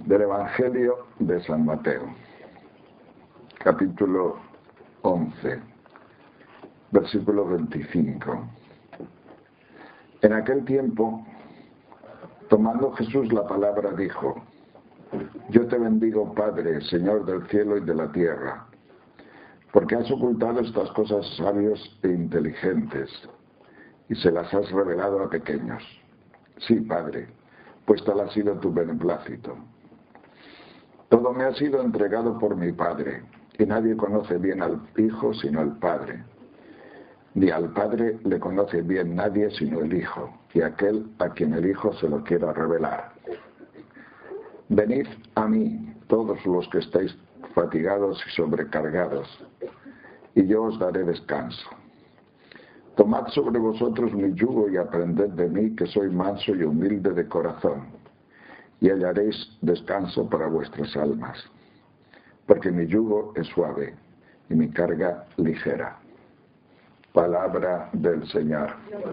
Del Evangelio de San Mateo, capítulo 11, versículo 25. En aquel tiempo, tomando Jesús la palabra, dijo: Yo te bendigo, Padre, Señor del cielo y de la tierra, porque has ocultado estas cosas a sabios e inteligentes y se las has revelado a pequeños. Sí, Padre, pues tal ha sido tu beneplácito. Todo me ha sido entregado por mi Padre, y nadie conoce bien al Hijo sino el Padre. Ni al Padre le conoce bien nadie sino el Hijo, y aquel a quien el Hijo se lo quiera revelar. Venid a mí, todos los que estáis fatigados y sobrecargados, y yo os daré descanso. Tomad sobre vosotros mi yugo y aprended de mí, que soy manso y humilde de corazón, y hallaréis descanso para vuestras almas, porque mi yugo es suave y mi carga ligera. Palabra del Señor.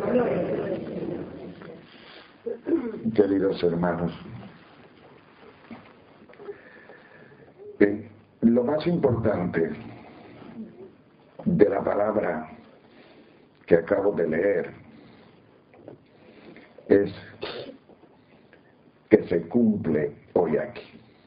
Queridos hermanos, lo más importante de la palabra que acabo de leer es que se cumple hoy aquí.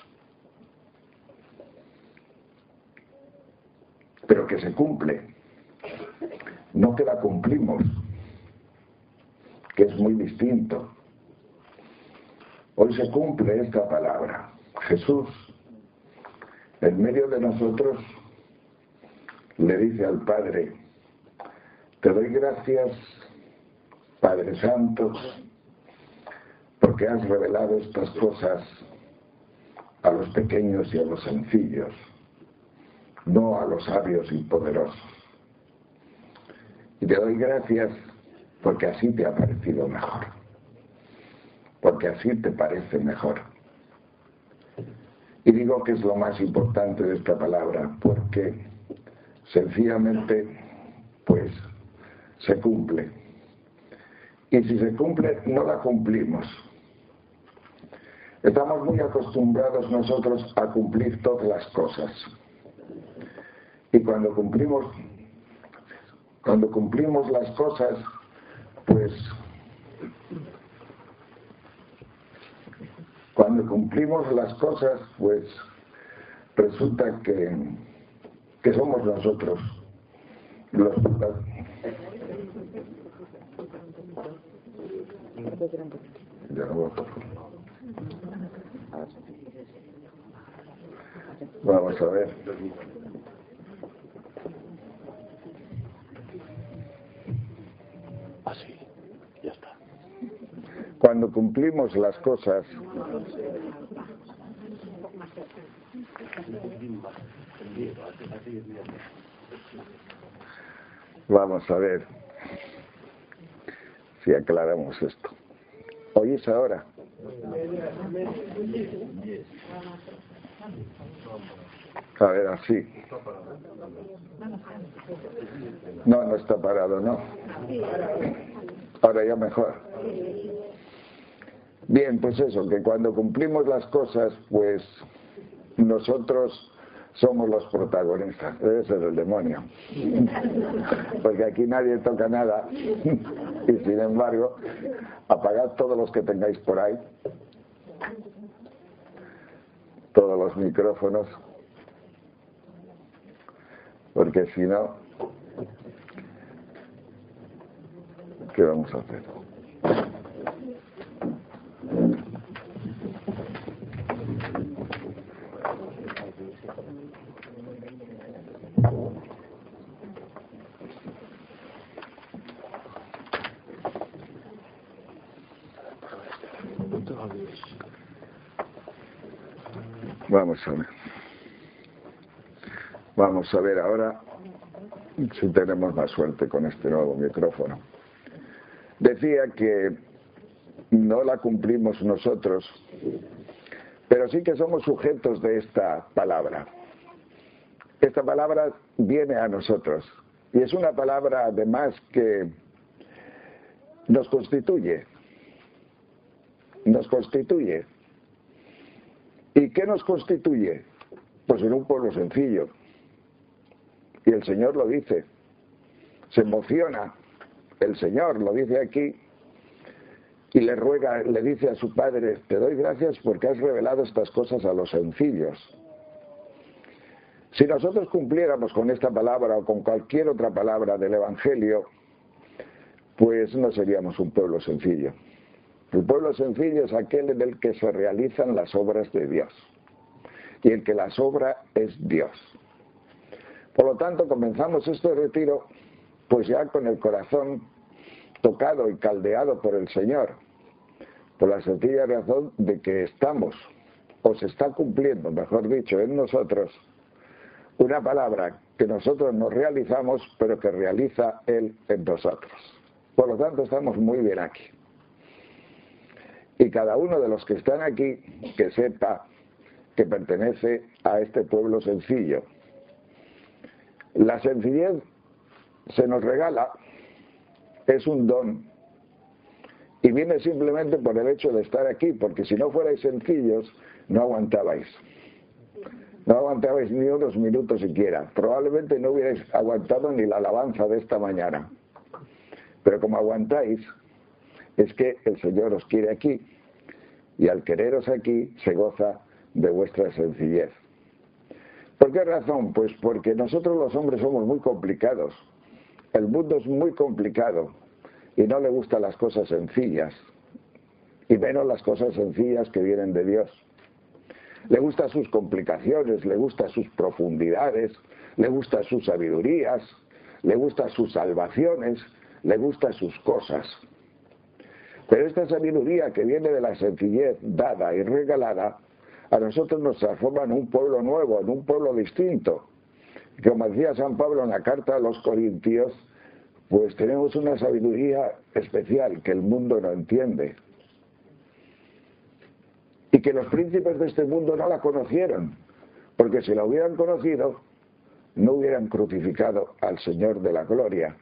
Pero que se cumple, no que la cumplimos, que es muy distinto. Hoy se cumple esta palabra. Jesús, en medio de nosotros, le dice al Padre: te doy gracias, Padre Santo, porque has revelado estas cosas a los pequeños y a los sencillos, no a los sabios y poderosos. Y te doy gracias porque así te ha parecido mejor, porque así te parece mejor. Y digo que es lo más importante de esta palabra, porque sencillamente, pues, se cumple. Y si se cumple, no la cumplimos. Estamos muy acostumbrados nosotros a cumplir todas las cosas. Y cuando cumplimos las cosas, pues resulta que somos nosotros los Vamos a ver. Así, ya está. Cuando cumplimos las cosas, vamos a ver si aclaramos esto. ¿Oís ahora? A ver, así. No está parado, no. Ahora ya mejor. Bien, pues eso, que cuando cumplimos las cosas, pues nosotros somos los protagonistas. Debe ser el demonio. Porque aquí nadie toca nada. Y sin embargo, apagad todos los que tengáis por ahí, todos los micrófonos, porque si no, ¿qué vamos a hacer? Vamos a ver ahora si tenemos más suerte con este nuevo micrófono. Decía que no la cumplimos nosotros, pero sí que somos sujetos de esta palabra. Esta palabra viene a nosotros y es una palabra además que nos constituye. ¿Y qué nos constituye? Pues en un pueblo sencillo. Y el Señor lo dice. Se emociona. El Señor lo dice aquí. Y le ruega, le dice a su Padre, te doy gracias porque has revelado estas cosas a los sencillos. Si nosotros cumpliéramos con esta palabra o con cualquier otra palabra del Evangelio, pues no seríamos un pueblo sencillo. El pueblo sencillo es aquel en el que se realizan las obras de Dios. Y el que las obra es Dios. Por lo tanto, comenzamos este retiro pues ya con el corazón tocado y caldeado por el Señor, por la sencilla razón de que estamos, o se está cumpliendo, mejor dicho, en nosotros, una palabra que nosotros nos realizamos, pero que realiza Él en nosotros. Por lo tanto, estamos muy bien aquí. Y cada uno de los que están aquí, que sepa que pertenece a este pueblo sencillo. La sencillez se nos regala, es un don, y viene simplemente por el hecho de estar aquí, porque si no fuerais sencillos, no aguantabais. No aguantabais ni unos minutos siquiera. Probablemente no hubierais aguantado ni la alabanza de esta mañana. Pero como aguantáis, es que el Señor os quiere aquí, y al quereros aquí se goza de vuestra sencillez. ¿Por qué razón? Pues porque nosotros los hombres somos muy complicados. El mundo es muy complicado y no le gustan las cosas sencillas, y menos las cosas sencillas que vienen de Dios. Le gustan sus complicaciones, le gustan sus profundidades, le gustan sus sabidurías, le gustan sus salvaciones, le gustan sus cosas. Pero esta sabiduría que viene de la sencillez dada y regalada, a nosotros nos transforma en un pueblo nuevo, en un pueblo distinto. Como decía San Pablo en la carta a los Corintios, pues tenemos una sabiduría especial que el mundo no entiende. Y que los príncipes de este mundo no la conocieron, porque si la hubieran conocido, no hubieran crucificado al Señor de la gloria.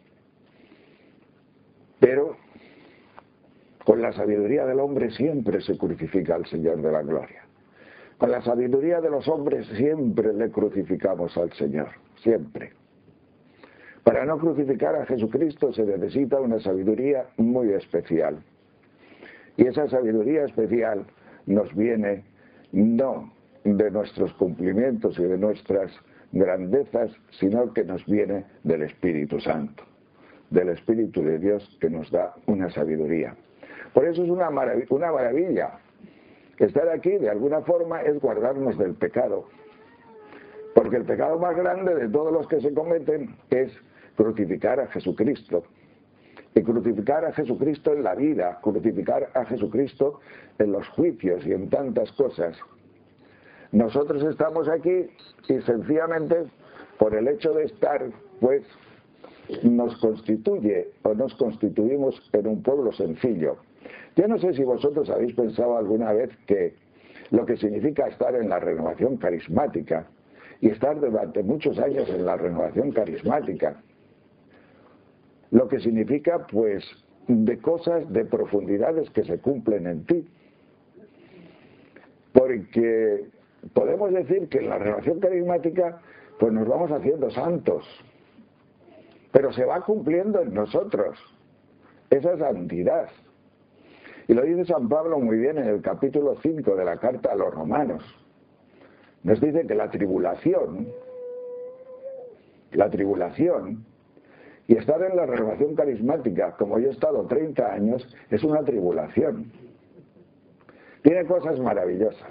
Pero con la sabiduría del hombre siempre se crucifica al Señor de la gloria. Con la sabiduría de los hombres siempre le crucificamos al Señor, siempre. Para no crucificar a Jesucristo se necesita una sabiduría muy especial. Y esa sabiduría especial nos viene no de nuestros cumplimientos y de nuestras grandezas, sino que nos viene del Espíritu Santo, del Espíritu de Dios que nos da una sabiduría. Por eso es una maravilla. Estar aquí, de alguna forma, es guardarnos del pecado. Porque el pecado más grande de todos los que se cometen es crucificar a Jesucristo. Y crucificar a Jesucristo en la vida, crucificar a Jesucristo en los juicios y en tantas cosas. Nosotros estamos aquí y sencillamente por el hecho de estar, pues, nos constituye o nos constituimos en un pueblo sencillo. Yo no sé si vosotros habéis pensado alguna vez que lo que significa estar en la renovación carismática y estar durante muchos años en la renovación carismática, lo que significa pues de cosas, de profundidades que se cumplen en ti. Porque podemos decir que en la renovación carismática pues nos vamos haciendo santos, pero se va cumpliendo en nosotros esa santidad. Y lo dice San Pablo muy bien en el capítulo 5 de la carta a los Romanos. Nos dice que la tribulación y estar en la renovación carismática, como yo he estado 30 años, es una tribulación. Tiene cosas maravillosas.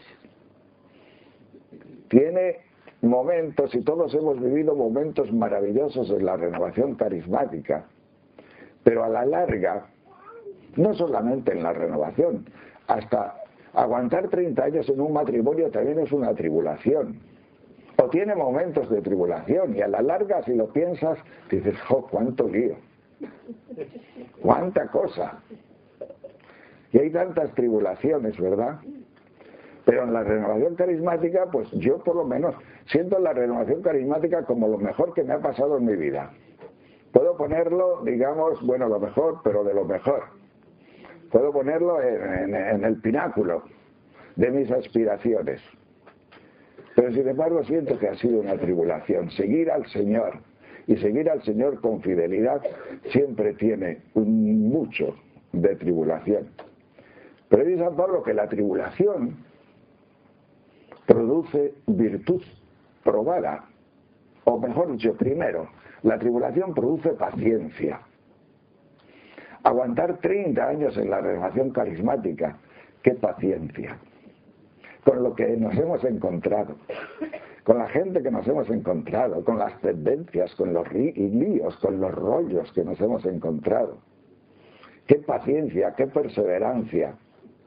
Tiene momentos, y todos hemos vivido momentos maravillosos en la renovación carismática, pero a la larga, no solamente en la renovación, hasta aguantar 30 años en un matrimonio también es una tribulación. O tiene momentos de tribulación y a la larga, si lo piensas, dices, ¡jo, cuánto lío! ¡Cuánta cosa! Y hay tantas tribulaciones, ¿verdad? Pero en la renovación carismática, pues yo por lo menos siento la renovación carismática como lo mejor que me ha pasado en mi vida. Puedo ponerlo, digamos, bueno, lo mejor, pero de lo mejor. Puedo ponerlo en el pináculo de mis aspiraciones. Pero sin embargo siento que ha sido una tribulación. Seguir al Señor y seguir al Señor con fidelidad siempre tiene mucho de tribulación. Pero dice San Pablo que la tribulación produce virtud probada. O mejor dicho, primero, la tribulación produce paciencia. Aguantar 30 años en la renovación carismática, qué paciencia. Con lo que nos hemos encontrado, con la gente que nos hemos encontrado, con las tendencias, con los líos, con los rollos que nos hemos encontrado. Qué paciencia, qué perseverancia.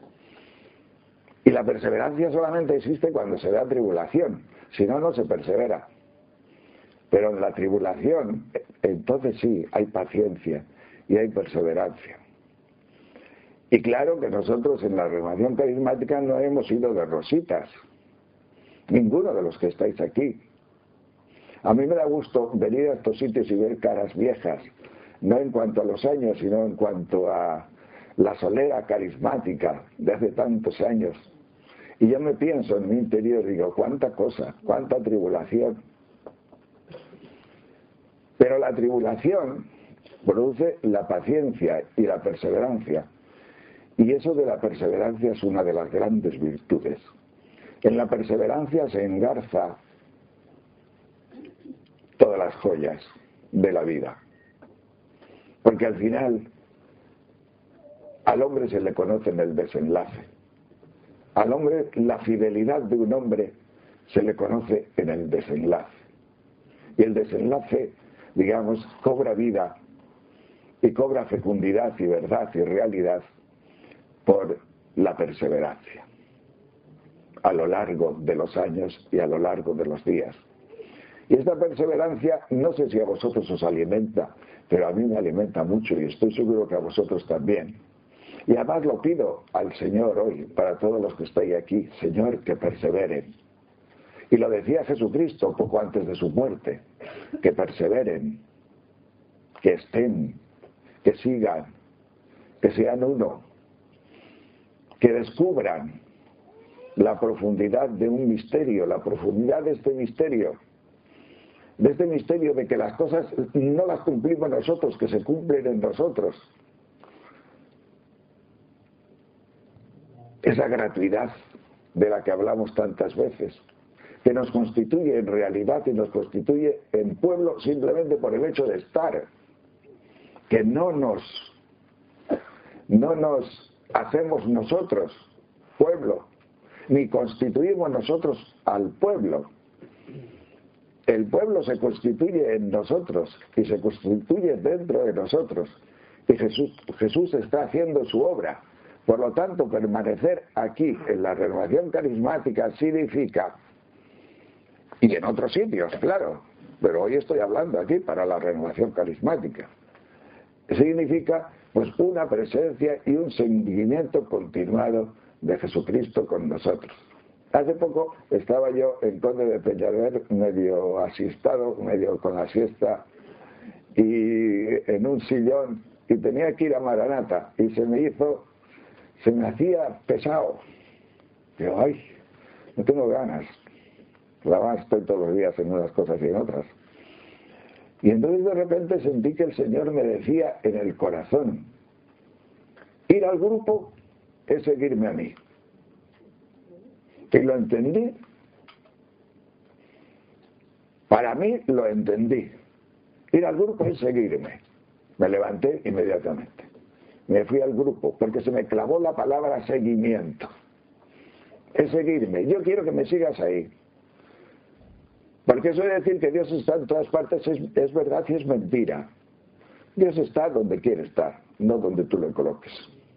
Y la perseverancia solamente existe cuando se da tribulación, si no, no se persevera. Pero en la tribulación, entonces sí, hay paciencia y hay perseverancia. Y claro que nosotros en la renovación carismática no hemos ido de rositas, ninguno de los que estáis aquí. A mí me da gusto venir a estos sitios y ver caras viejas, no en cuanto a los años, sino en cuanto a la solera carismática de hace tantos años. Y yo me pienso en mi interior y digo, cuánta cosa, cuánta tribulación. Pero la tribulación produce la paciencia y la perseverancia. Y eso de la perseverancia es una de las grandes virtudes. En la perseverancia se engarza todas las joyas de la vida. Porque al final al hombre se le conoce en el desenlace. Al hombre, la fidelidad de un hombre se le conoce en el desenlace. Y el desenlace, digamos, cobra vida y cobra fecundidad y verdad y realidad por la perseverancia a lo largo de los años y a lo largo de los días. Y esta perseverancia, no sé si a vosotros os alimenta, pero a mí me alimenta mucho y estoy seguro que a vosotros también. Y además lo pido al Señor hoy, para todos los que estáis aquí, Señor, que perseveren. Y lo decía Jesucristo poco antes de su muerte, que perseveren, que estén, que sigan, que sean uno, que descubran la profundidad de un misterio, la profundidad de este misterio de que las cosas no las cumplimos nosotros, que se cumplen en nosotros. Esa gratuidad de la que hablamos tantas veces, que nos constituye en realidad y nos constituye en pueblo simplemente por el hecho de estar, que no nos hacemos nosotros pueblo, ni constituimos nosotros al pueblo. El pueblo se constituye en nosotros y se constituye dentro de nosotros. Y Jesús está haciendo su obra. Por lo tanto, permanecer aquí en la renovación carismática significa, y en otros sitios, claro, pero hoy estoy hablando aquí para la renovación carismática, significa pues una presencia y un seguimiento continuado de Jesucristo con nosotros. Hace poco estaba yo en Conde de Peñalver, medio asiestado, medio con la siesta, y en un sillón, y tenía que ir a Maranata, y se me hacía pesado. Digo, ay, no tengo ganas. Además estoy todos los días en unas cosas y en otras. Y entonces de repente sentí que el Señor me decía en el corazón, ir al grupo es seguirme a mí. Y lo entendí. Para mí lo entendí. Ir al grupo es seguirme. Me levanté inmediatamente. Me fui al grupo porque se me clavó la palabra seguimiento. Es seguirme. Yo quiero que me sigas ahí. Porque eso de decir que Dios está en todas partes es verdad y es mentira. Dios está donde quiere estar, no donde tú lo coloques.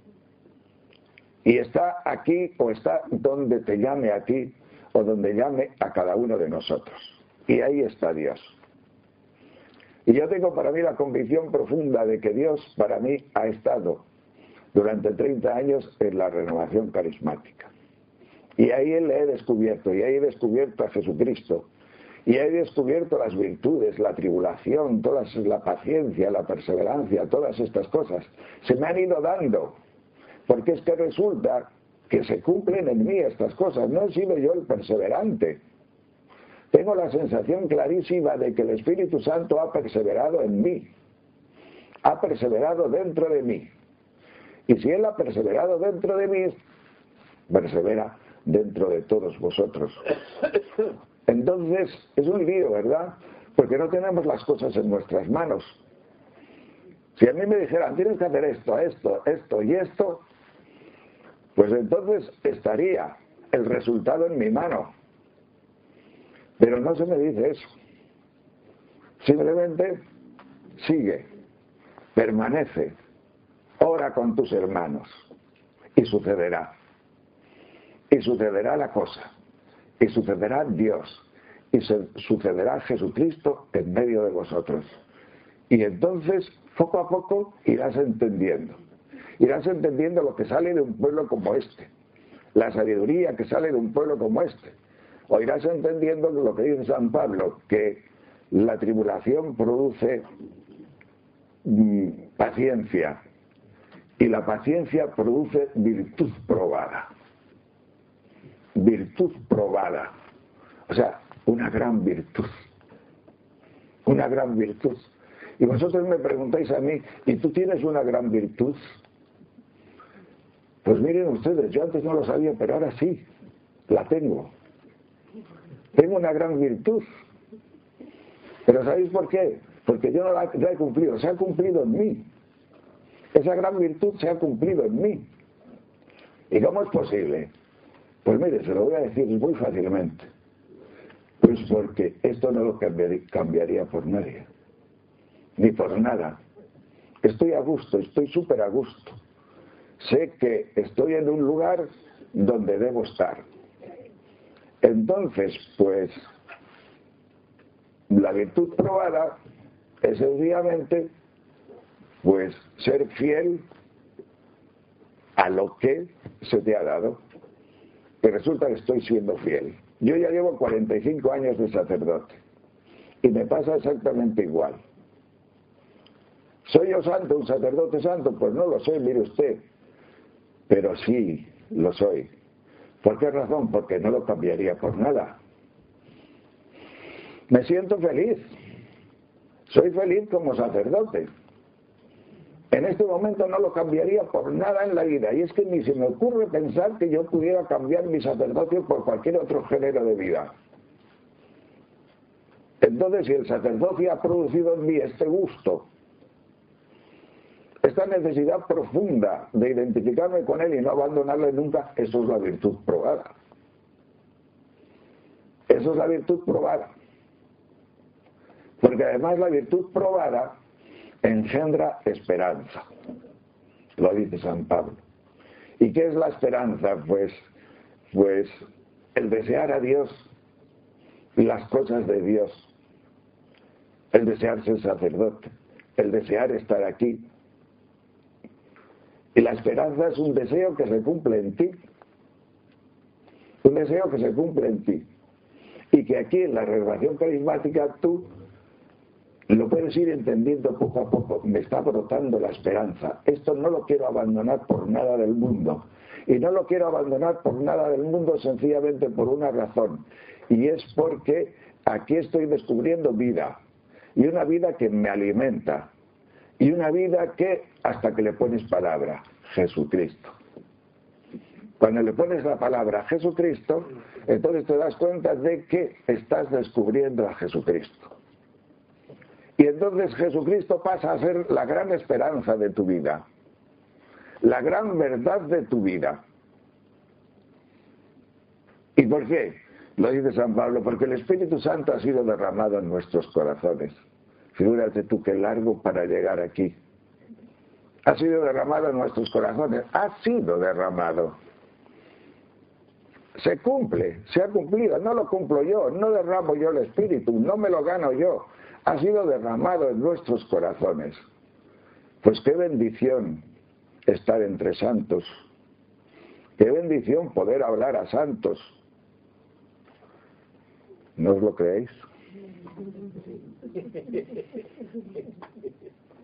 Y está aquí o está donde te llame a ti o donde llame a cada uno de nosotros. Y ahí está Dios. Y yo tengo para mí la convicción profunda de que Dios para mí ha estado durante 30 años en la renovación carismática. Y ahí le he descubierto, y ahí he descubierto a Jesucristo. Y he descubierto las virtudes, la tribulación, la paciencia, la perseverancia, todas estas cosas. Se me han ido dando. Porque es que resulta que se cumplen en mí estas cosas. No he sido yo el perseverante. Tengo la sensación clarísima de que el Espíritu Santo ha perseverado en mí. Ha perseverado dentro de mí. Y si Él ha perseverado dentro de mí, persevera dentro de todos vosotros. Entonces, es un lío, ¿verdad? Porque no tenemos las cosas en nuestras manos. Si a mí me dijeran, tienes que hacer esto, esto, esto y esto, pues entonces estaría el resultado en mi mano. Pero no se me dice eso. Simplemente sigue, permanece, ora con tus hermanos y sucederá. Y sucederá la cosa. Y sucederá Dios. Y sucederá Jesucristo en medio de vosotros. Y entonces, poco a poco, irás entendiendo. Irás entendiendo lo que sale de un pueblo como este. La sabiduría que sale de un pueblo como este. O irás entendiendo lo que dice San Pablo, que la tribulación produce paciencia. Y la paciencia produce virtud probada. Virtud probada. O sea, una gran virtud. Una gran virtud. Y vosotros me preguntáis a mí, ¿y tú tienes una gran virtud? Pues miren ustedes, yo antes no lo sabía, pero ahora sí, la tengo. Tengo una gran virtud. Pero ¿sabéis por qué? Porque yo no la he cumplido, se ha cumplido en mí. Esa gran virtud se ha cumplido en mí. ¿Y cómo es posible? Pues mire, se lo voy a decir muy fácilmente. Pues porque esto no lo cambiaría por nadie. Ni por nada. Estoy a gusto, estoy súper a gusto. Sé que estoy en un lugar donde debo estar. Entonces, pues, la virtud probada es sencillamente, pues, ser fiel a lo que se te ha dado. Pero resulta que estoy siendo fiel. Yo ya llevo 45 años de sacerdote y me pasa exactamente igual. ¿Soy yo santo, un sacerdote santo? Pues no lo soy, mire usted. Pero sí, lo soy. ¿Por qué razón? Porque no lo cambiaría por nada. Me siento feliz. Soy feliz como sacerdote. En este momento no lo cambiaría por nada en la vida. Y es que ni se me ocurre pensar que yo pudiera cambiar mi sacerdocio por cualquier otro género de vida. Entonces, si el sacerdocio ha producido en mí este gusto, esta necesidad profunda de identificarme con él y no abandonarle nunca, eso es la virtud probada. Eso es la virtud probada. Porque además la virtud probada engendra esperanza. Lo dice San Pablo. ¿Y qué es la esperanza? Pues el desear a Dios y las cosas de Dios. El desear ser sacerdote. El desear estar aquí. Y la esperanza es un deseo que se cumple en ti. Un deseo que se cumple en ti. Y que aquí en la renovación carismática tú lo puedes ir entendiendo poco a poco. Me está brotando la esperanza. Esto no lo quiero abandonar por nada del mundo. Y no lo quiero abandonar por nada del mundo sencillamente por una razón. Y es porque aquí estoy descubriendo vida. Y una vida que me alimenta. Y una vida que, hasta que le pones palabra, Jesucristo. Cuando le pones la palabra Jesucristo, entonces te das cuenta de que estás descubriendo a Jesucristo. Y entonces Jesucristo pasa a ser la gran esperanza de tu vida, la gran verdad de tu vida. ¿Y por qué? Lo dice San Pablo, porque el Espíritu Santo ha sido derramado en nuestros corazones. Figúrate tú qué largo para llegar aquí. Ha sido derramado en nuestros corazones, ha sido derramado. Se cumple, se ha cumplido, no lo cumplo yo, no derramo yo el Espíritu, no me lo gano yo. Ha sido derramado en nuestros corazones. Pues qué bendición estar entre santos. Qué bendición poder hablar a santos. ¿No os lo creéis?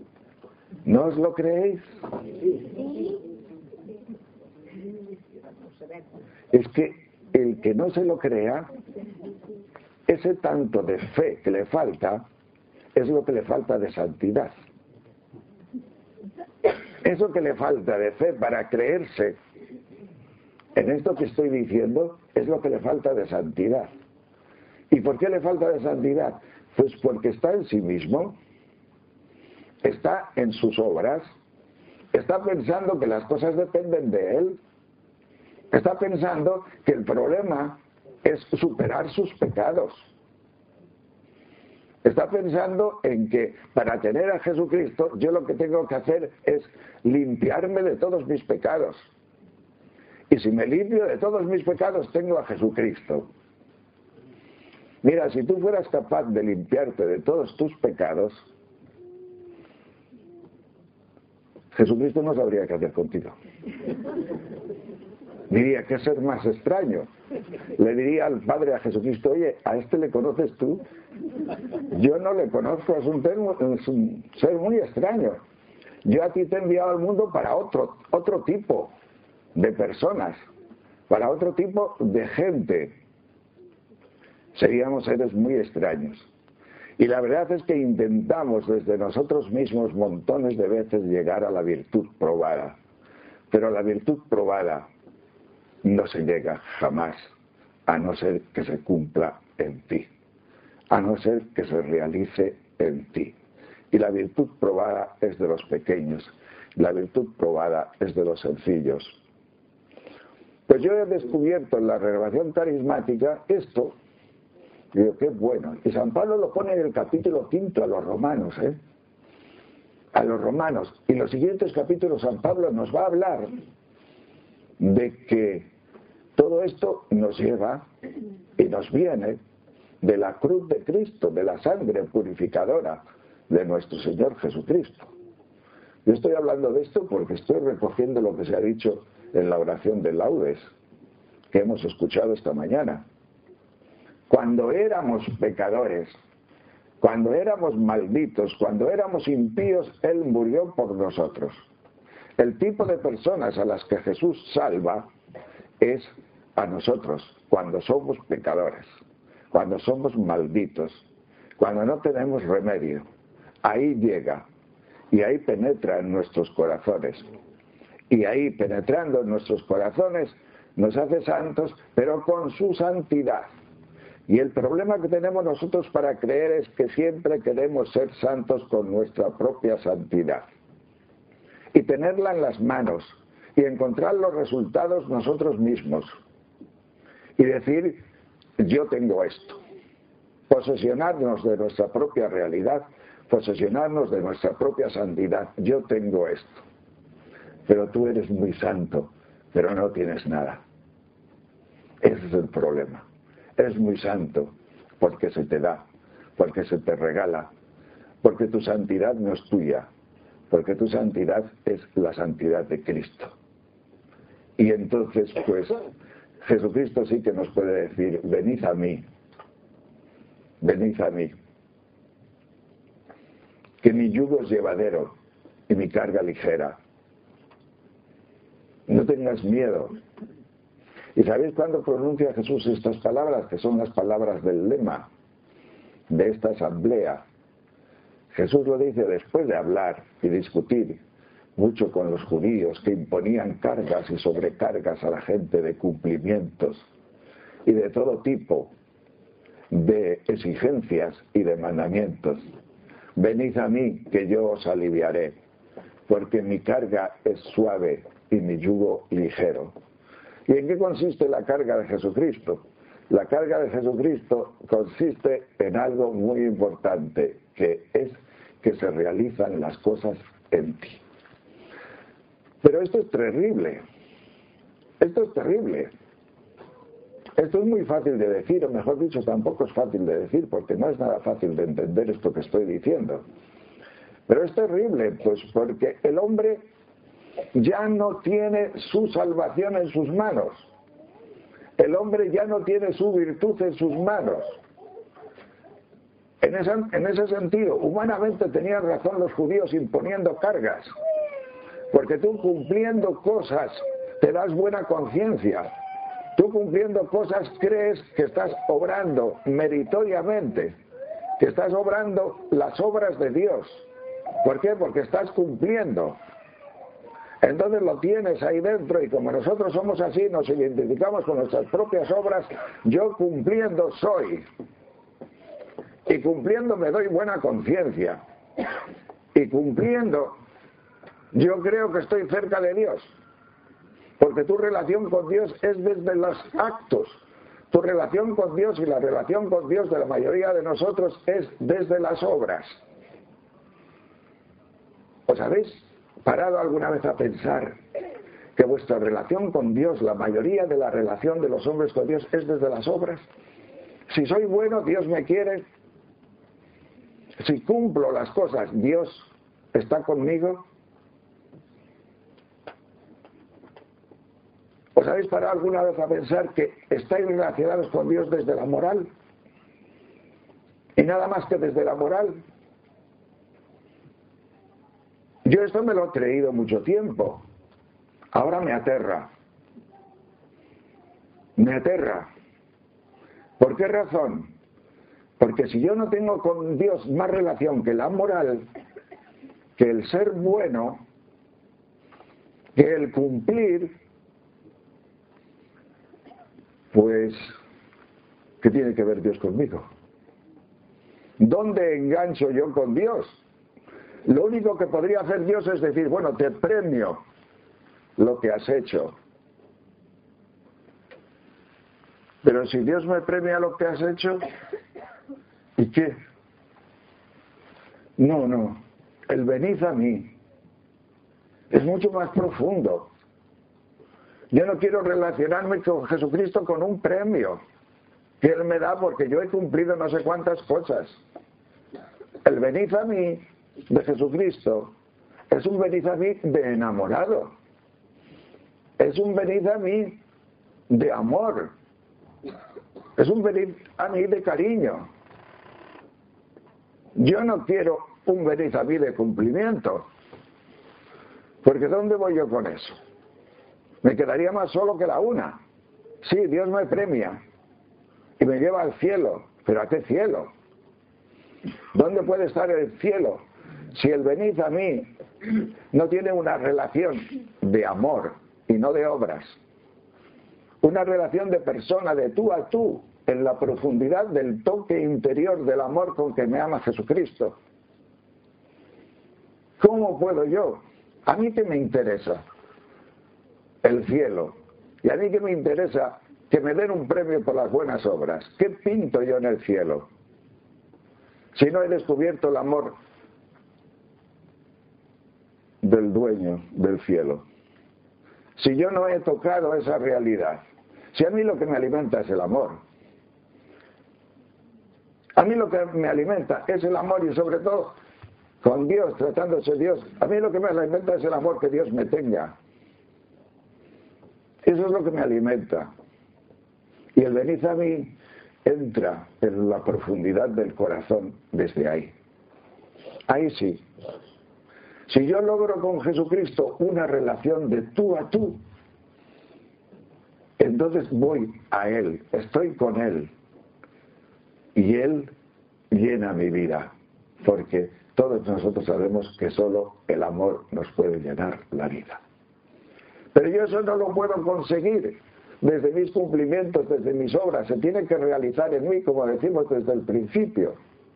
¿No os lo creéis? es que el que no se lo crea, ese tanto de fe que le falta, es lo que le falta de santidad. Eso que le falta de fe para creerse en esto que estoy diciendo, es lo que le falta de santidad. ¿Y por qué le falta de santidad? Pues porque está en sí mismo, está en sus obras, está pensando que las cosas dependen de él, está pensando que el problema es superar sus pecados. Está pensando en que para tener a Jesucristo yo lo que tengo que hacer es limpiarme de todos mis pecados. Y si me limpio de todos mis pecados tengo a Jesucristo. Mira, si tú fueras capaz de limpiarte de todos tus pecados, Jesucristo no sabría qué hacer contigo. Diría, ¿qué ser más extraño? Le diría al Padre, a Jesucristo, oye, ¿a este le conoces tú? Yo no le conozco, es un ser muy extraño. Yo a ti te he enviado al mundo para otro tipo de personas, para otro tipo de gente. Seríamos seres muy extraños. Y la verdad es que intentamos desde nosotros mismos montones de veces llegar a la virtud probada. Pero la virtud probada no se llega jamás, a no ser que se cumpla en ti, a no ser que se realice en ti. Y la virtud probada es de los pequeños, la virtud probada es de los sencillos. Pues yo he descubierto en la renovación carismática esto, y digo, qué bueno. Y San Pablo lo pone en el capítulo 5 a los romanos, a los romanos. Y en los siguientes capítulos San Pablo nos va a hablar de que todo esto nos lleva y nos viene de la cruz de Cristo, de la sangre purificadora de nuestro Señor Jesucristo. Yo estoy hablando de esto porque estoy recogiendo lo que se ha dicho en la oración de laudes que hemos escuchado esta mañana. Cuando éramos pecadores, cuando éramos malditos, cuando éramos impíos, Él murió por nosotros. El tipo de personas a las que Jesús salva es a nosotros, cuando somos pecadores, cuando somos malditos, cuando no tenemos remedio. Ahí llega y ahí penetra en nuestros corazones. Y ahí, penetrando en nuestros corazones, nos hace santos, pero con su santidad. Y el problema que tenemos nosotros para creer es que siempre queremos ser santos con nuestra propia santidad. Y tenerla en las manos, y encontrar los resultados nosotros mismos. Y decir, yo tengo esto. Posesionarnos de nuestra propia realidad, posesionarnos de nuestra propia santidad. Yo tengo esto. Pero tú eres muy santo, pero no tienes nada. Ese es el problema. Eres muy santo porque se te da, porque se te regala, porque tu santidad no es tuya, porque tu santidad es la santidad de Cristo. Y entonces, pues, Jesucristo sí que nos puede decir, venid a mí, que mi yugo es llevadero y mi carga ligera. No tengas miedo. ¿Y sabéis cuándo pronuncia Jesús estas palabras? Que son las palabras del lema de esta asamblea. Jesús lo dice después de hablar y discutir mucho con los judíos que imponían cargas y sobrecargas a la gente de cumplimientos y de todo tipo de exigencias y de mandamientos. Venid a mí que yo os aliviaré, porque mi carga es suave y mi yugo ligero. ¿Y en qué consiste la carga de Jesucristo? La carga de Jesucristo consiste en algo muy importante, que es que se realizan las cosas en ti. Pero esto es terrible. Esto es terrible. Esto es muy fácil de decir, o mejor dicho, tampoco es fácil de decir, porque no es nada fácil de entender esto que estoy diciendo. Pero es terrible, pues porque el hombre ya no tiene su salvación en sus manos. El hombre ya no tiene su virtud en sus manos. En ese sentido, humanamente tenían razón los judíos imponiendo cargas. Porque tú cumpliendo cosas te das buena conciencia. Tú cumpliendo cosas crees que estás obrando meritoriamente, que estás obrando las obras de Dios. ¿Por qué? Porque estás cumpliendo. Entonces lo tienes ahí dentro y como nosotros somos así, nos identificamos con nuestras propias obras, yo cumpliendo soy. Y cumpliendo me doy buena conciencia. Y cumpliendo yo creo que estoy cerca de Dios. Porque tu relación con Dios es desde los actos. Tu relación con Dios y la relación con Dios de la mayoría de nosotros es desde las obras. ¿Os habéis parado alguna vez a pensar que vuestra relación con Dios, la mayoría de la relación de los hombres con Dios es desde las obras? Si soy bueno, Dios me quiere. Si cumplo las cosas, Dios está conmigo. ¿Os habéis parado alguna vez a pensar que estáis relacionados con Dios desde la moral? Y nada más que desde la moral. Yo esto me lo he creído mucho tiempo. Ahora me aterra. Me aterra. ¿Por qué razón? Porque si yo no tengo con Dios más relación que la moral, que el ser bueno, que el cumplir, pues, ¿qué tiene que ver Dios conmigo? ¿Dónde engancho yo con Dios? Lo único que podría hacer Dios es decir, bueno, te premio lo que has hecho. Pero si Dios me premia lo que has hecho, ¿y qué? No, el venid a mí es mucho más profundo. Yo no quiero relacionarme con Jesucristo con un premio que Él me da porque yo he cumplido no sé cuántas cosas. El venid a mí de Jesucristo es un venid a mí de enamorado. Es un venid a mí de amor. Es un venid a mí de cariño. Yo no quiero un venid a mí de cumplimiento. Porque ¿dónde voy yo con eso? Me quedaría más solo que la una. Sí, Dios me premia y me lleva al cielo. ¿Pero a qué cielo? ¿Dónde puede estar el cielo? Si el venid a mí no tiene una relación de amor y no de obras, una relación de persona, de tú a tú, en la profundidad del toque interior del amor con que me ama Jesucristo, ¿cómo puedo yo? ¿A mí qué me interesa? El cielo. Y a mí qué me interesa que me den un premio por las buenas obras. ¿Qué pinto yo en el cielo? Si no he descubierto el amor del dueño del cielo. Si yo no he tocado esa realidad. Si a mí lo que me alimenta es el amor. A mí lo que me alimenta es el amor y sobre todo con Dios, tratándose de Dios. A mí lo que me alimenta es el amor que Dios me tenga. Eso es lo que me alimenta. Y el venid a mí entra en la profundidad del corazón desde ahí. Ahí sí. Si yo logro con Jesucristo una relación de tú a tú, entonces voy a Él, estoy con Él. Y Él llena mi vida. Porque todos nosotros sabemos que solo el amor nos puede llenar la vida. Pero yo eso no lo puedo conseguir desde mis cumplimientos, desde mis obras. Se tiene que realizar en mí, como decimos desde el principio.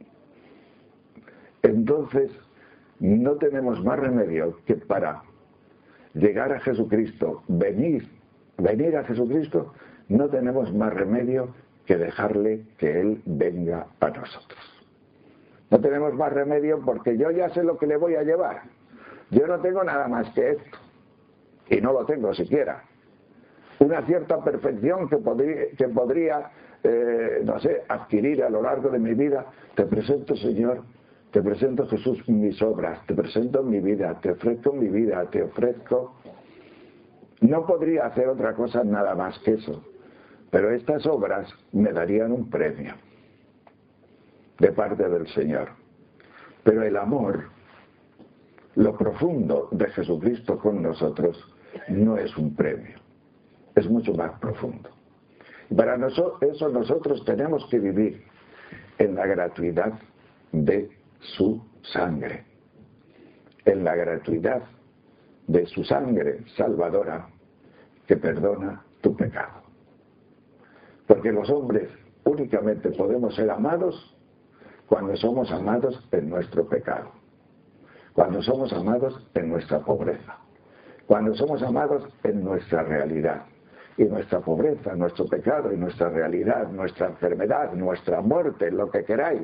Entonces, no tenemos más remedio que para llegar a Jesucristo, venir a Jesucristo, no tenemos más remedio que dejarle que Él venga a nosotros. No tenemos más remedio porque yo ya sé lo que le voy a llevar. Yo no tengo nada más que esto. Y no lo tengo siquiera. Una cierta perfección que podría no sé, adquirir a lo largo de mi vida. Te presento, Señor, te presento, Jesús, mis obras, te presento mi vida, te ofrezco mi vida, te ofrezco. No podría hacer otra cosa nada más que eso. Pero estas obras me darían un premio de parte del Señor. Pero el amor, lo profundo de Jesucristo con nosotros, no es un premio, es mucho más profundo. Y para eso nosotros tenemos que vivir en la gratuidad de su sangre, en la gratuidad de su sangre salvadora que perdona tu pecado. Porque los hombres únicamente podemos ser amados cuando somos amados en nuestro pecado, cuando somos amados en nuestra pobreza, cuando somos amados en nuestra realidad. Y nuestra pobreza, nuestro pecado y nuestra realidad, nuestra enfermedad, nuestra muerte, lo que queráis.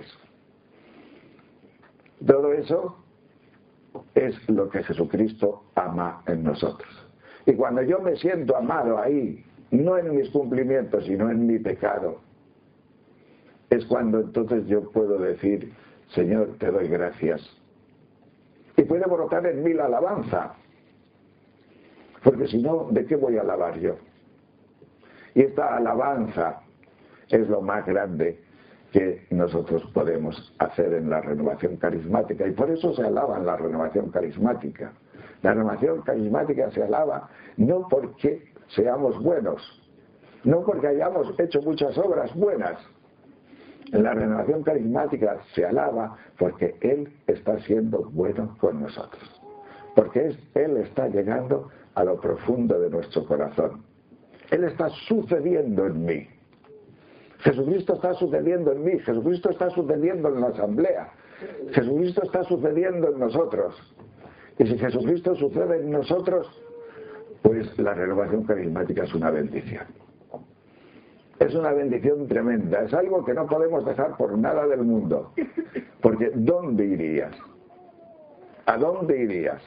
Todo eso es lo que Jesucristo ama en nosotros. Y cuando yo me siento amado ahí, no en mis cumplimientos, sino en mi pecado, es cuando entonces yo puedo decir, Señor, te doy gracias. Y puede brotar en mí la alabanza. Porque si no, ¿de qué voy a alabar yo? Y esta alabanza es lo más grande que nosotros podemos hacer en la renovación carismática. Y por eso se alaba en la renovación carismática. La renovación carismática se alaba no porque seamos buenos, no porque hayamos hecho muchas obras buenas. En la renovación carismática se alaba porque Él está siendo bueno con nosotros. Porque Él está llegando a lo profundo de nuestro corazón. Él está sucediendo en mí. Jesucristo está sucediendo en mí. Jesucristo está sucediendo en la asamblea. Jesucristo está sucediendo en nosotros. Y si Jesucristo sucede en nosotros, pues la renovación carismática es una bendición. Es una bendición tremenda. Es algo que no podemos dejar por nada del mundo. Porque ¿dónde irías? ¿A dónde irías?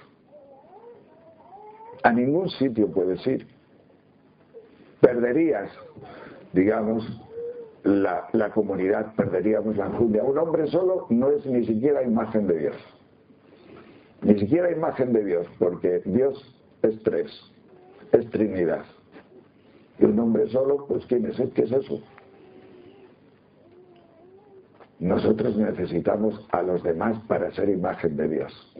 A ningún sitio puedes ir. Perderías, digamos, la comunidad, perderíamos la enjundia. Un hombre solo no es ni siquiera imagen de Dios. Ni siquiera imagen de Dios, porque Dios es tres, es Trinidad. Y un hombre solo, pues ¿quién es? ¿Qué es eso? Nosotros necesitamos a los demás para ser imagen de Dios.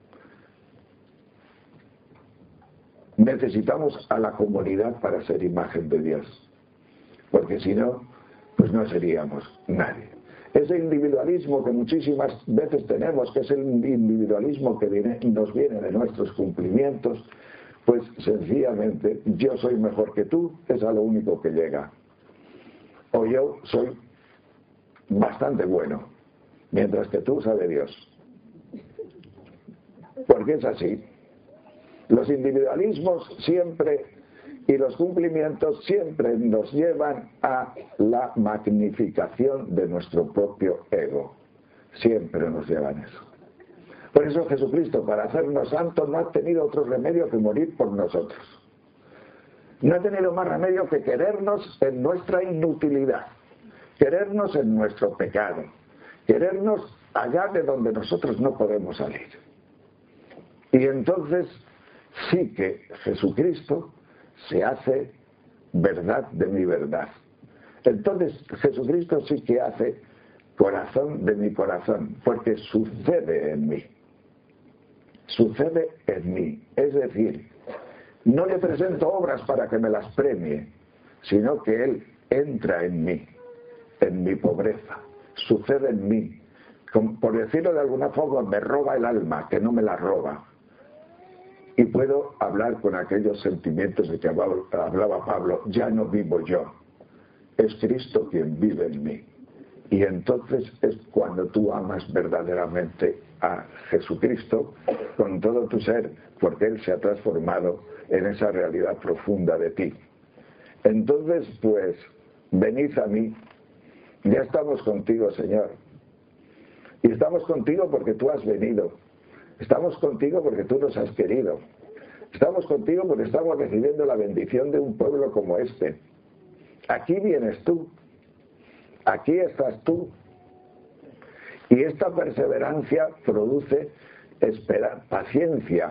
Necesitamos a la comunidad para ser imagen de Dios, porque si no, pues no seríamos nadie. Ese individualismo que muchísimas veces tenemos, que es el individualismo que nos viene de nuestros cumplimientos, pues sencillamente yo soy mejor que tú, es a lo único que llega. O yo soy bastante bueno, mientras que tú sabe Dios. Porque es así. Los individualismos siempre y los cumplimientos siempre nos llevan a la magnificación de nuestro propio ego. Siempre nos llevan a eso. Por eso Jesucristo, para hacernos santos, no ha tenido otro remedio que morir por nosotros. No ha tenido más remedio que querernos en nuestra inutilidad, querernos en nuestro pecado, querernos allá de donde nosotros no podemos salir. Y entonces sí que Jesucristo se hace verdad de mi verdad. Entonces Jesucristo sí que hace corazón de mi corazón, porque sucede en mí. Sucede en mí. Es decir, no le presento obras para que me las premie, sino que Él entra en mí, en mi pobreza. Sucede en mí. Por decirlo de alguna forma, me roba el alma, que no me la roba. Y puedo hablar con aquellos sentimientos de que hablaba Pablo. Ya no vivo yo, es Cristo quien vive en mí. Y entonces es cuando tú amas verdaderamente a Jesucristo con todo tu ser, porque Él se ha transformado en esa realidad profunda de ti. Entonces, pues, venid a mí. Ya estamos contigo, Señor. Y estamos contigo porque tú has venido. Estamos contigo porque tú nos has querido. Estamos contigo porque estamos recibiendo la bendición de un pueblo como este. Aquí vienes tú. Aquí estás tú. Y esta perseverancia produce paciencia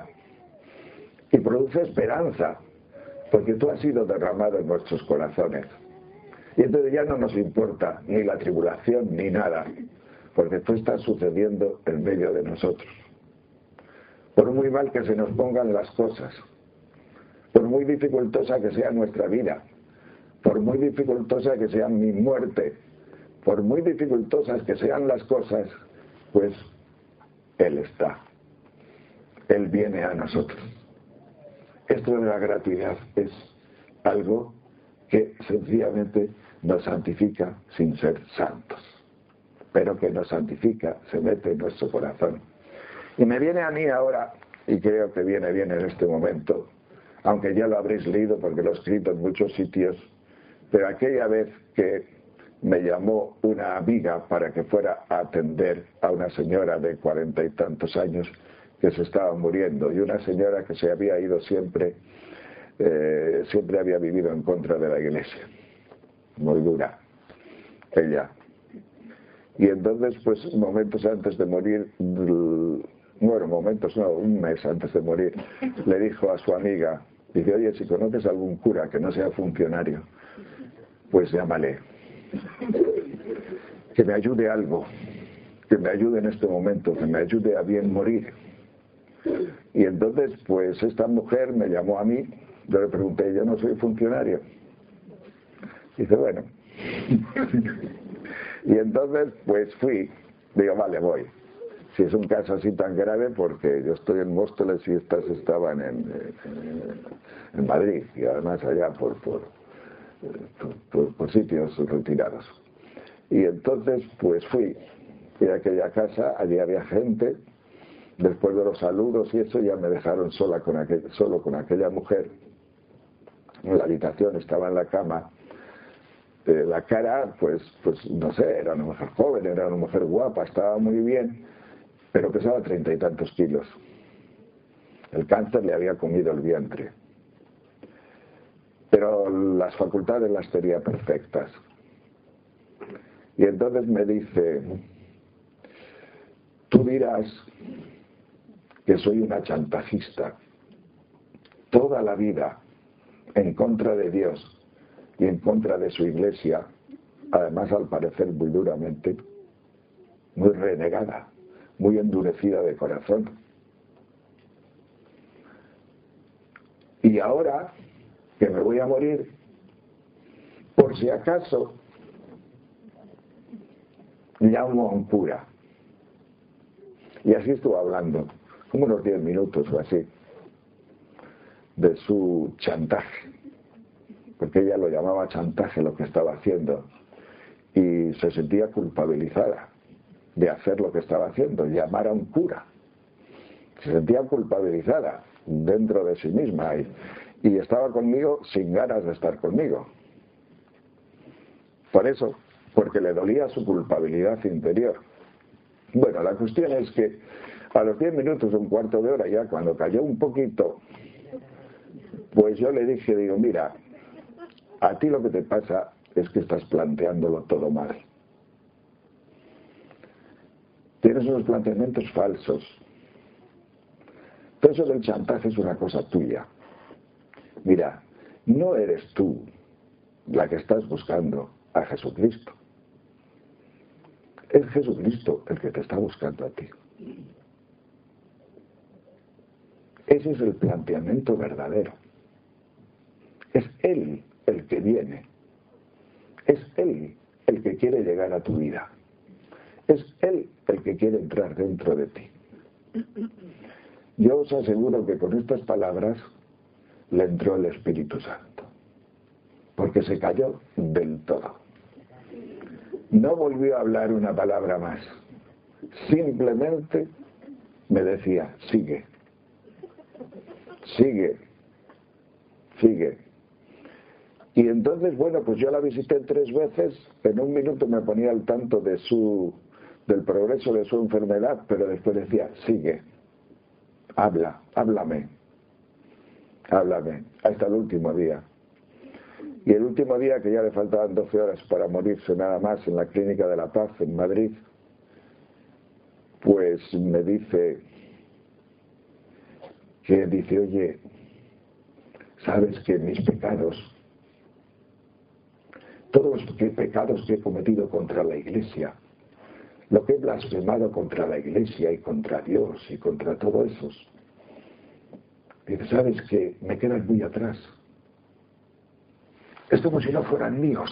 y produce esperanza, porque tú has sido derramado en nuestros corazones. Y entonces ya no nos importa ni la tribulación ni nada, porque tú estás sucediendo en medio de nosotros. Por muy mal que se nos pongan las cosas, por muy dificultosa que sea nuestra vida, por muy dificultosa que sea mi muerte, por muy dificultosas que sean las cosas, pues Él está. Él viene a nosotros. Esto de la gratuidad es algo que sencillamente nos santifica sin ser santos, pero que nos santifica, se mete en nuestro corazón. Y me viene a mí ahora, y creo que viene bien en este momento, aunque ya lo habréis leído porque lo he escrito en muchos sitios, pero aquella vez que me llamó una amiga para que fuera a atender a una señora de 40 y tantos años que se estaba muriendo, y una señora que se había ido siempre había vivido en contra de la Iglesia, muy dura, ella. Y entonces, pues momentos antes de morir, bueno, momentos no, un mes antes de morir, le dijo a su amiga, dice, oye, si conoces a algún cura que no sea funcionario, pues llámale, que me ayude algo, que me ayude en este momento, que me ayude a bien morir. Y entonces, pues esta mujer me llamó a mí, yo le pregunté, yo no soy funcionario. Dice, bueno. Y entonces, pues fui, digo, vale, voy. Si es un caso así tan grave, porque yo estoy en Móstoles y estas estaban en Madrid, y además allá por sitios retirados. Y entonces, pues fui a aquella casa, allí había gente. Después de los saludos y eso, ya me dejaron solo con aquella mujer. En la habitación, estaba en la cama. La cara, pues no sé, era una mujer joven, era una mujer guapa, estaba muy bien, pero pesaba 30 y tantos kilos. El cáncer le había comido el vientre. Pero las facultades las tenía perfectas. Y entonces me dice, tú dirás que soy una chantajista toda la vida en contra de Dios y en contra de su Iglesia, además al parecer muy duramente, muy renegada, muy endurecida de corazón. Y ahora que me voy a morir, por si acaso, llamo a un cura. Y así estuvo hablando, como unos 10 minutos o así, de su chantaje, porque ella lo llamaba chantaje lo que estaba haciendo, y se sentía culpabilizada de hacer lo que estaba haciendo, llamar a un cura. Se sentía culpabilizada dentro de sí misma y estaba conmigo sin ganas de estar conmigo. Por eso, porque le dolía su culpabilidad interior. Bueno, la cuestión es que a los 10 minutos, un cuarto de hora ya, cuando cayó un poquito, pues yo le dije, digo, mira, a ti lo que te pasa es que estás planteándolo todo mal. Tienes unos planteamientos falsos. Todo eso del chantaje es una cosa tuya. Mira, no eres tú la que estás buscando a Jesucristo. Es Jesucristo el que te está buscando a ti. Ese es el planteamiento verdadero. Es Él el que viene. Es Él el que quiere llegar a tu vida. Es Él el que quiere entrar dentro de ti. Yo os aseguro que con estas palabras le entró el Espíritu Santo, porque se cayó del todo. No volvió a hablar una palabra más. Simplemente me decía, sigue, sigue, sigue. Y entonces, bueno, pues yo la visité 3 veces, en un minuto me ponía al tanto del progreso de su enfermedad, pero después decía, sigue, háblame, hasta el último día. Y el último día, que ya le faltaban 12 horas para morirse nada más en la Clínica de la Paz en Madrid, pues me dice, oye, ¿sabes que mis pecados, todos los pecados que he cometido contra la Iglesia, lo que he blasfemado contra la Iglesia y contra Dios y contra todos esos, Dice, ¿sabes qué? Me quedan muy atrás. Es como si no fueran míos.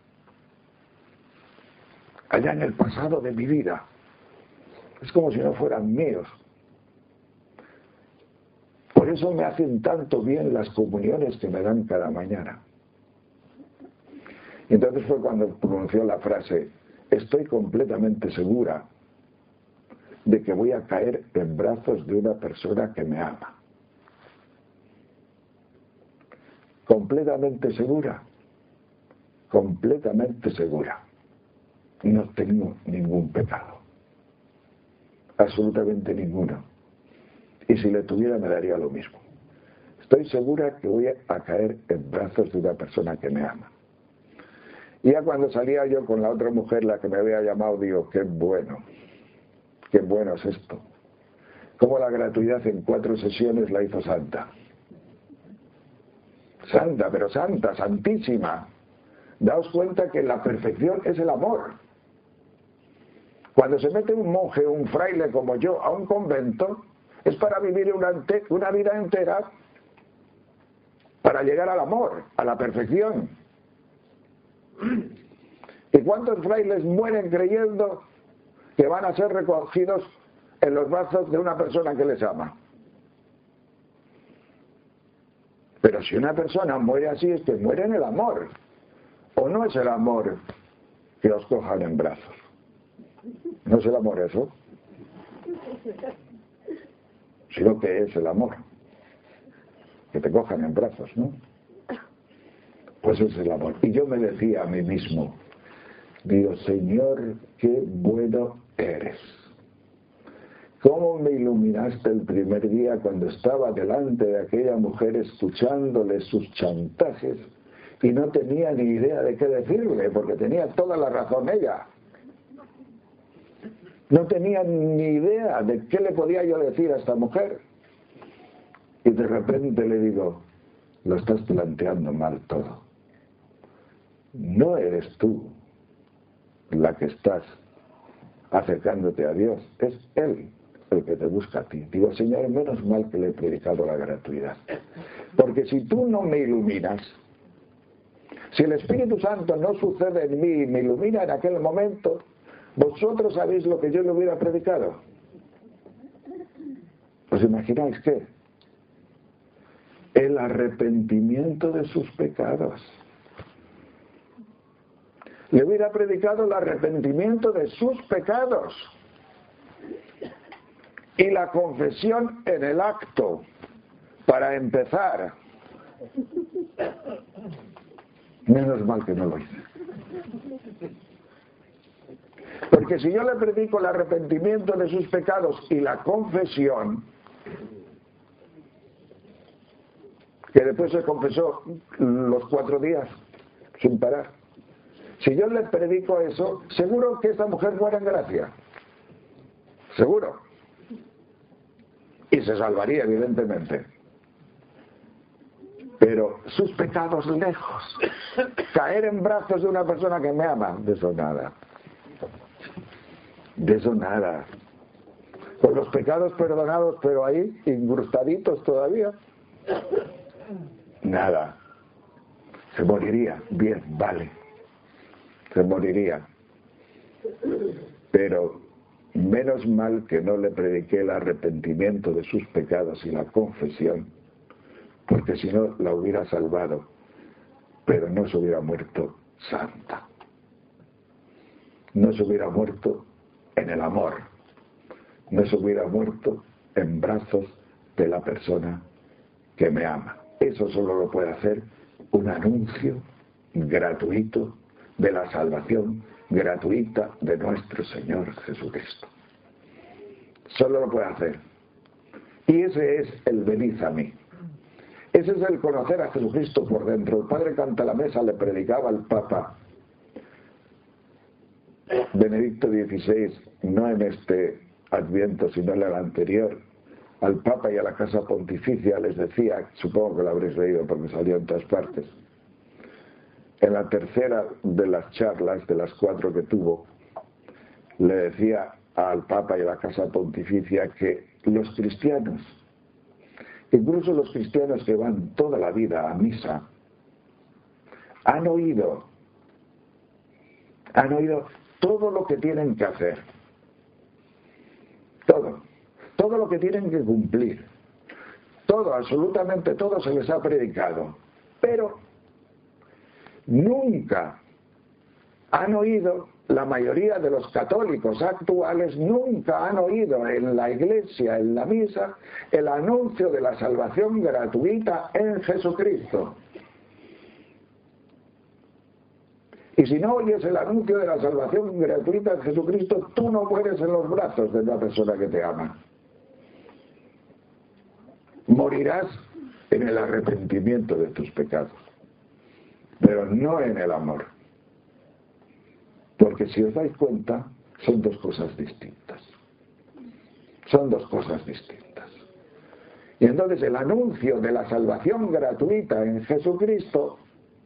Allá en el pasado de mi vida. Es como si no fueran míos. Por eso me hacen tanto bien las comuniones que me dan cada mañana. Y entonces fue cuando pronunció la frase, estoy completamente segura de que voy a caer en brazos de una persona que me ama. Completamente segura. Completamente segura. No tengo ningún pecado. Absolutamente ninguno. Y si le tuviera me daría lo mismo. Estoy segura que voy a caer en brazos de una persona que me ama. Y ya cuando salía yo con la otra mujer, la que me había llamado, digo, qué bueno es esto. Cómo la gratuidad en 4 sesiones la hizo santa. Santa, pero santa, santísima. Daos cuenta que la perfección es el amor. Cuando se mete un monje o un fraile como yo a un convento, es para vivir una vida entera, para llegar al amor, a la perfección. ¿Y cuántos frailes mueren creyendo que van a ser recogidos en los brazos de una persona que les ama? Pero si una persona muere así, es que muere en el amor. ¿O no es el amor que os cojan en brazos? ¿No es el amor eso? Sino que es el amor. Que te cojan en brazos, ¿no? Pues es el amor. Y yo me decía a mí mismo, digo, Señor, qué bueno eres. ¿Cómo me iluminaste el primer día cuando estaba delante de aquella mujer escuchándole sus chantajes y no tenía ni idea de qué decirle, porque tenía toda la razón ella? No tenía ni idea de qué le podía yo decir a esta mujer. Y de repente le digo, lo estás planteando mal todo. No eres tú la que estás acercándote a Dios, es Él el que te busca a ti. Digo, Señor, menos mal que le he predicado la gratuidad. Porque si tú no me iluminas, si el Espíritu Santo no sucede en mí y me ilumina en aquel momento, ¿vosotros sabéis lo que yo le hubiera predicado? ¿Os imagináis qué? El arrepentimiento de sus pecados. Le hubiera predicado el arrepentimiento de sus pecados y la confesión en el acto para empezar. Menos mal que no lo hice. Porque si yo le predico el arrepentimiento de sus pecados y la confesión, que después se confesó los 4 días sin parar, si yo le predico eso, seguro que esta mujer muere en gracia. Seguro. Y se salvaría, evidentemente. Pero sus pecados lejos. Caer en brazos de una persona que me ama, de eso nada. De eso nada. Con los pecados perdonados, pero ahí, incrustaditos todavía. Nada. Se moriría. Bien, vale. Se moriría. Pero menos mal que no le prediqué el arrepentimiento de sus pecados y la confesión, porque si no la hubiera salvado, pero no se hubiera muerto santa. No se hubiera muerto en el amor. No se hubiera muerto en brazos de la persona que me ama. Eso solo lo puede hacer un anuncio gratuito de la salvación gratuita de nuestro Señor Jesucristo. Solo lo puede hacer. Y ese es el venid a mí. Ese es el conocer a Jesucristo por dentro. El padre Cantalamessa le predicaba al Papa Benedicto XVI, no en este Adviento, sino en el anterior, al Papa y a la Casa Pontificia les decía, supongo que lo habréis leído porque salió en todas partes, en la tercera de las charlas, de las 4 que tuvo, le decía al Papa y a la Casa Pontificia que los cristianos Incluso los cristianos que van toda la vida a misa han oído todo lo que tienen que hacer, todo lo que tienen que cumplir, todo, absolutamente todo se les ha predicado, pero nunca han oído, la mayoría de los católicos actuales nunca han oído en la iglesia, en la misa, el anuncio de la salvación gratuita en Jesucristo. Y si no oyes el anuncio de la salvación gratuita en Jesucristo, tú no mueres en los brazos de una persona que te ama. Morirás en el arrepentimiento de tus pecados, pero no en el amor. Porque si os dais cuenta, son dos cosas distintas. Son dos cosas distintas. Y entonces el anuncio de la salvación gratuita en Jesucristo,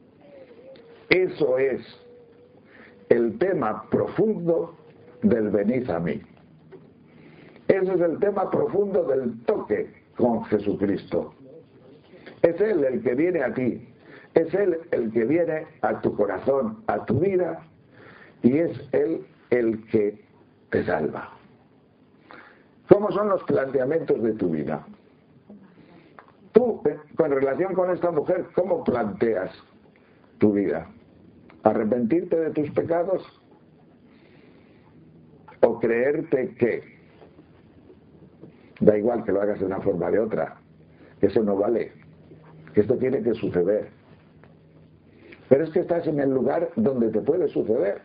eso es el tema profundo del venid a mí. Ese es el tema profundo del toque con Jesucristo. Es Él el que viene a ti. Es Él el que viene a tu corazón, a tu vida, y es Él el que te salva. ¿Cómo son los planteamientos de tu vida? Tú, con relación con esta mujer, ¿cómo planteas tu vida? ¿Arrepentirte de tus pecados? ¿O creerte que da igual que lo hagas de una forma o de otra, que eso no vale, que esto tiene que suceder? Pero es que estás en el lugar donde te puede suceder.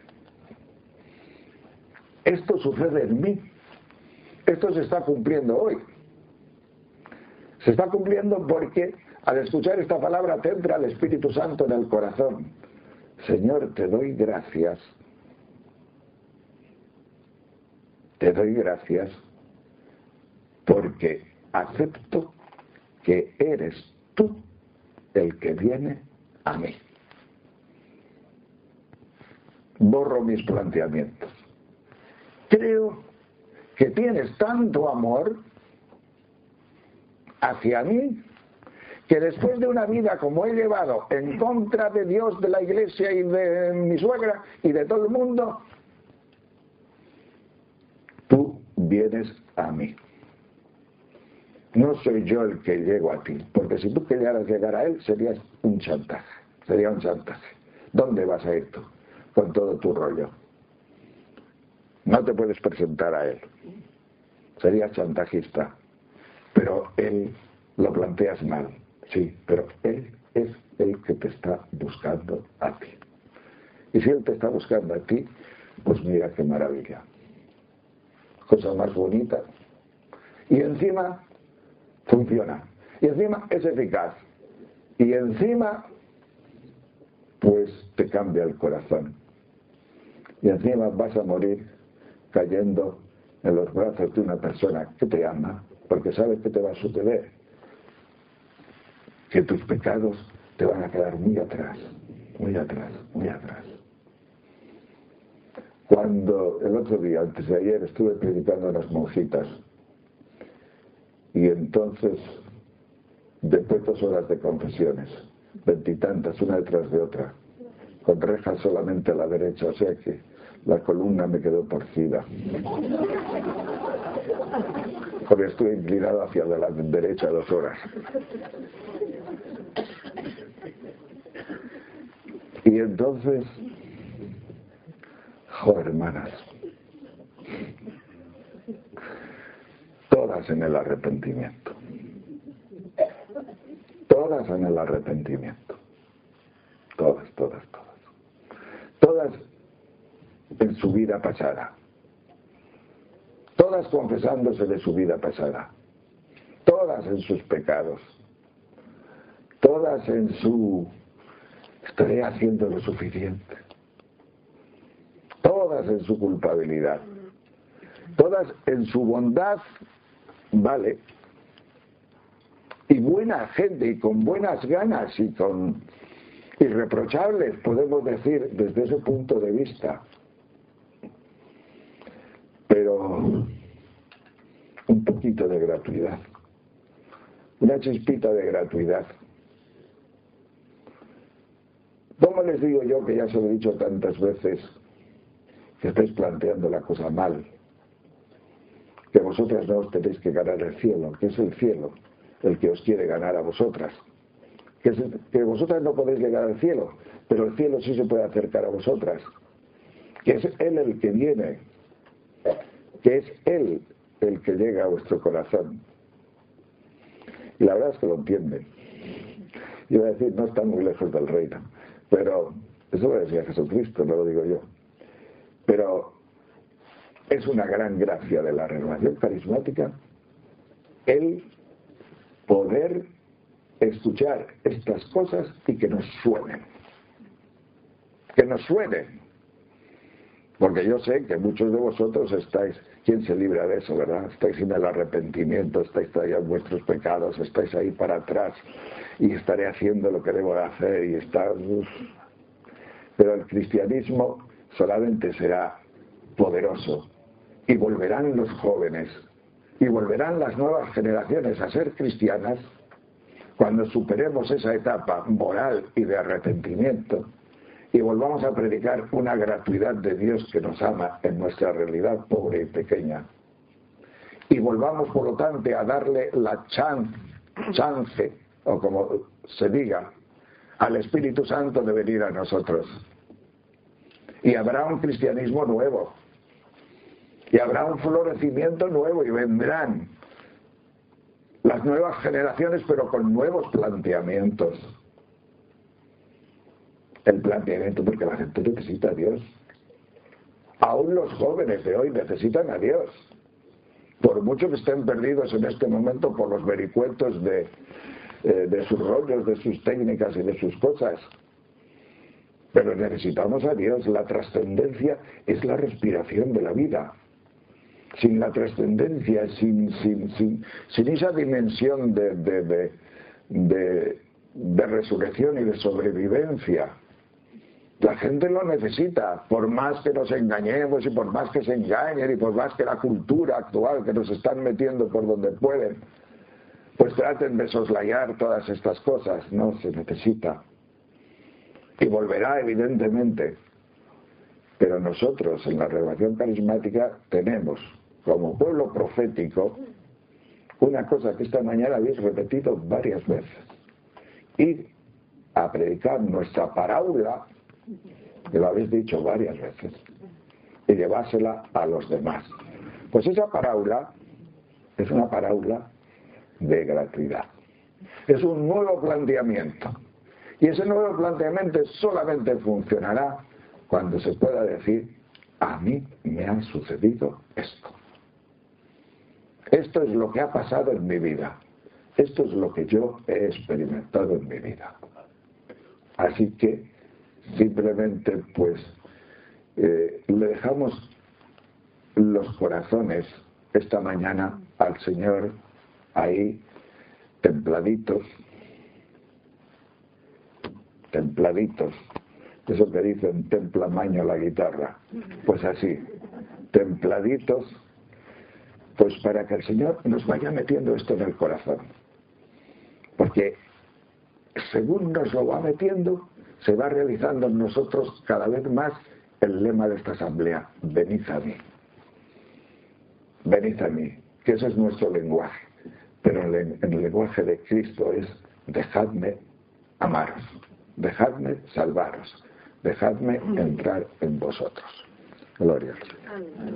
Esto sucede en mí. Esto se está cumpliendo hoy. Se está cumpliendo porque al escuchar esta palabra te entra el Espíritu Santo en el corazón. Señor, te doy gracias. Te doy gracias porque acepto que eres tú el que viene a mí. Borro mis planteamientos. Creo que tienes tanto amor hacia mí que después de una vida como he llevado en contra de Dios, de la iglesia y de mi suegra y de todo el mundo, tú vienes a mí. No soy yo el que llego a ti, porque si tú querías llegar a Él serías un chantaje, sería un chantaje. ¿Dónde vas a ir tú con todo tu rollo? No te puedes presentar a Él, serías chantajista, pero Él lo planteas mal, sí, pero Él es el que te está buscando a ti. Y si Él te está buscando a ti, pues mira qué maravilla, cosa más bonita. Y encima funciona, y encima es eficaz, y encima pues te cambia el corazón, y encima vas a morir cayendo en los brazos de una persona que te ama, porque sabes que te va a suceder, que tus pecados te van a quedar muy atrás, muy atrás, muy atrás. Cuando el otro día, antes de ayer, estuve predicando a las monjitas, y entonces, después de 2 horas de confesiones, 20 y tantas, una detrás de otra, con rejas solamente a la derecha, o sea que la columna me quedó torcida, porque estuve inclinado hacia la derecha 2 horas. Y entonces, hermanas, todas en el arrepentimiento, todas en el arrepentimiento, todas en su vida pasada, todas confesándose de su vida pasada, todas en sus pecados, todas en su estoy haciendo lo suficiente, todas en su culpabilidad, todas en su bondad, vale, y buena gente, y con buenas ganas, y con irreprochables, podemos decir, desde ese punto de vista. Pero un poquito de gratuidad. una chispita de gratuidad. ¿Cómo les digo yo, que ya os he dicho tantas veces, que estáis planteando la cosa mal? Que vosotras no os tenéis que ganar el cielo, que es el cielo el que os quiere ganar a vosotras. Que vosotras no podéis llegar al cielo, pero el cielo sí se puede acercar a vosotras. Que es Él el que viene, que es Él el que llega a vuestro corazón. Y la verdad es que lo entienden. Iba a decir, no están muy lejos del reino, pero eso lo decía Jesucristo, no lo digo yo. Pero es una gran gracia de la renovación carismática el poder escuchar estas cosas y que nos suenen. Que nos suenen. Porque yo sé que muchos de vosotros estáis, ¿quién se libra de eso, verdad? Estáis sin el arrepentimiento, estáis todavía en vuestros pecados, estáis ahí para atrás y estaré haciendo lo que debo de hacer y estar... Pero el cristianismo solamente será poderoso y volverán los jóvenes y volverán las nuevas generaciones a ser cristianas cuando superemos esa etapa moral y de arrepentimiento y volvamos a predicar una gratuidad de Dios que nos ama en nuestra realidad pobre y pequeña. Y volvamos, por lo tanto, a darle la chance, o como se diga, al Espíritu Santo de venir a nosotros. Y habrá un cristianismo nuevo. Y habrá un florecimiento nuevo y vendrán las nuevas generaciones, pero con nuevos planteamientos. El planteamiento, porque la gente necesita a Dios. Aún los jóvenes de hoy necesitan a Dios. Por mucho que estén perdidos en este momento por los vericuetos de sus rollos, de sus técnicas y de sus cosas. Pero necesitamos a Dios. La trascendencia es la respiración de la vida. Sin la trascendencia, sin esa dimensión de resurrección y de sobrevivencia, la gente lo necesita, por más que nos engañemos y por más que se engañen y por más que la cultura actual que nos están metiendo por donde pueden, pues traten de soslayar todas estas cosas. No, se necesita. Y volverá, evidentemente. Pero nosotros, en la renovación carismática, tenemos, como pueblo profético, una cosa que esta mañana habéis repetido varias veces. Ir a predicar nuestra parábola, que lo habéis dicho varias veces, y llevársela a los demás. Pues esa parábola es una parábola de gratuidad. Es un nuevo planteamiento. Y ese nuevo planteamiento solamente funcionará cuando se pueda decir, a mí me ha sucedido esto. Esto es lo que ha pasado en mi vida. Esto es lo que yo he experimentado en mi vida. Así que simplemente pues le dejamos los corazones esta mañana al Señor ahí templaditos, eso que dicen templa maño la guitarra, pues así, templaditos, pues para que el Señor nos vaya metiendo esto en el corazón, porque según nos lo va metiendo, se va realizando en nosotros cada vez más el lema de esta asamblea: venid a mí, que ese es nuestro lenguaje, pero el lenguaje de Cristo es: dejadme amaros, dejadme salvaros, dejadme entrar en vosotros. Gloria al Señor.